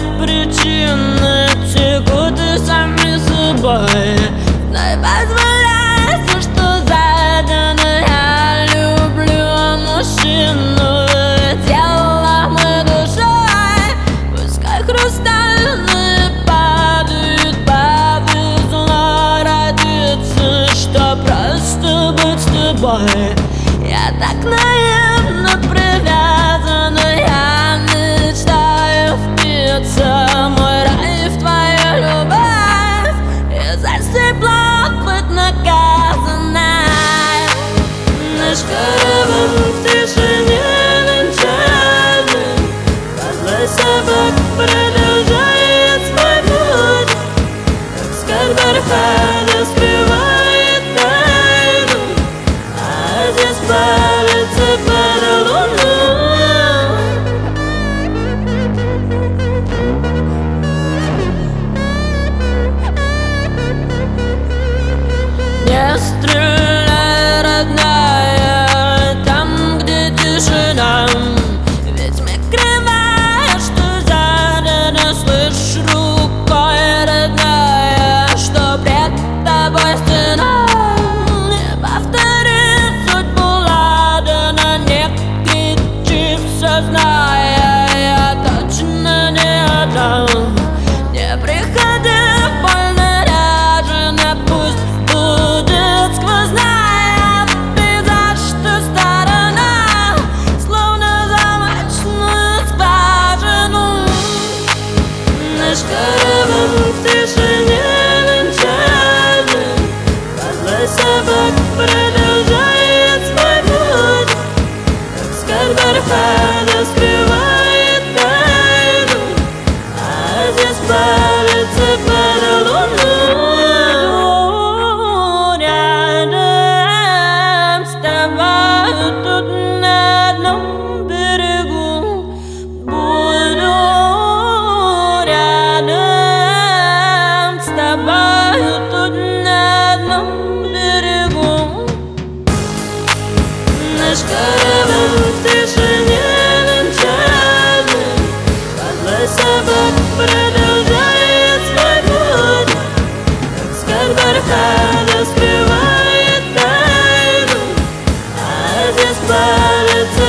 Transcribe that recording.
причины текут и сами собой. Знай, позволяй все, что задано. Я люблю мужчину, телом и душой. Пускай хрустальные падают, повезло родиться, что просто быть с тобой. Я так наивно привязана, я мечтаю впиться мой рай в твою любовь и за сей плод быть наказанной. Наш караван в тишине венчальный, подлый собак продолжает свой путь, как скорбь Архангел скрывает тайну, а здесь палится под луну. Не стреляй, родная, там, где тишина, ведь мы кривая, что задано. Слышь, рукой, родная, что пред тобой стена. Не повтори судьбу ладана, не кричи, все зная, я точно не отдам. Не приходи в боль наряжена, пусть будет сквозная пейзаж, что сторона, словно замочную скважину. Наш караван в тишине венчальный, подлый собак продолжает свой путь, как скорбь Архангел скрывает тайну, а здесь палится под луну. Рядом с тобой тут нет дном берегу, буду рядом с тобой тут нет дном берегу, а здесь палится под луну. Рядом с тобой тут нет дном берегу, буду рядом с тобой тут нет дном берегу, а здесь палится под луну. Наш караван в тишине венчальный, подлый собак продолжает свой путь, как скорбь Архангел скрывает тайну, а здесь палится